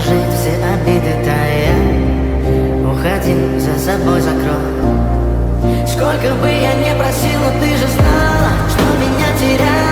прожить все обиды тая. Уходи, за собой закрой. Сколько бы я не просил, но ты же знала, что меня теряла.